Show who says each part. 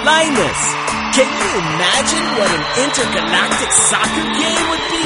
Speaker 1: Linus, can you imagine what an intergalactic soccer game would be?